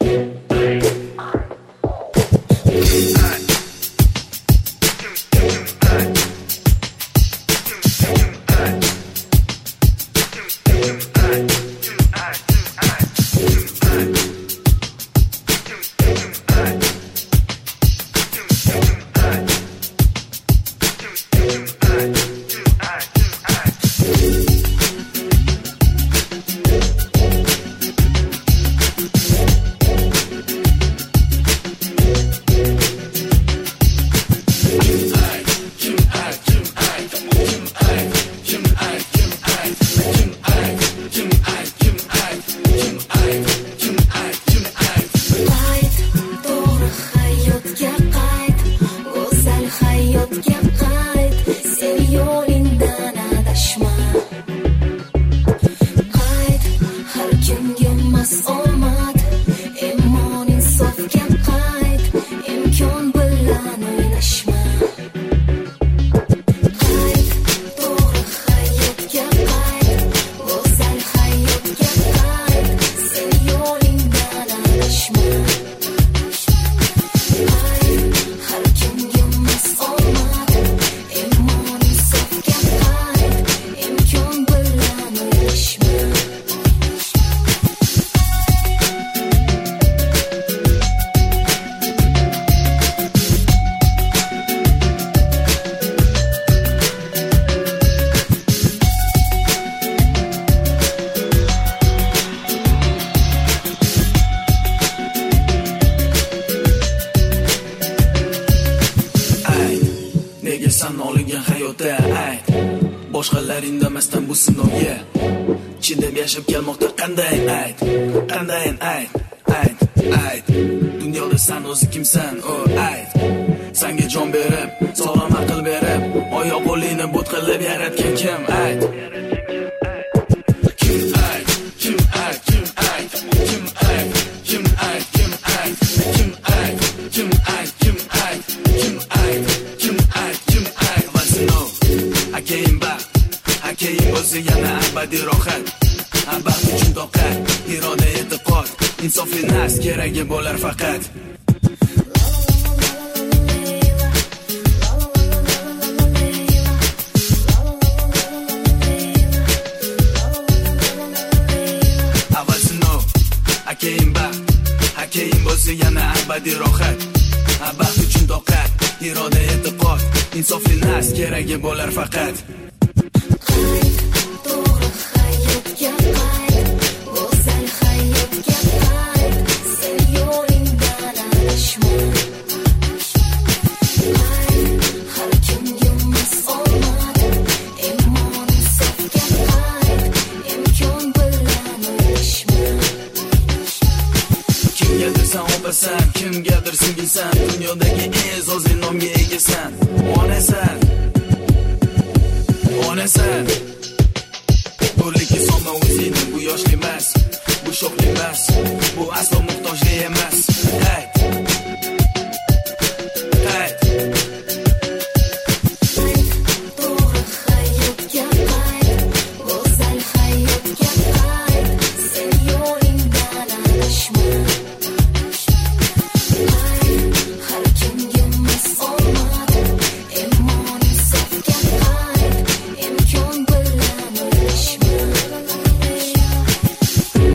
Sen olgan hayotda ayt, boshqalar indamasdan bu sinovga chidab yashab kelmoqda qanday ayt, qanday ayt. Dunyoda sen o'zi kimsan, o ayt. Senga jon berib, sog'lom aql berib, oyoq qo'lingni but qilib yaratgan kim ayt. O'zi yana abadiy rohat, baxt uchun toqat, iroda e'tiqod, insofli nas keragi bo'lar faqat. Avval sinov, keyin baxt, keyin bo'lsa yana abadiy rohat, baxt uchun toqat, iroda e'tiqod, insofli nas keragi bo'lar faqat. Sen opasan, kimgadir singilsan, dunyodagi eng zo'r nomga egasan. Onasan. Bo'rlikka solma o'zingni, bu yoshli emas, bu sho'xli emas, bu aslo muhtojlik emas.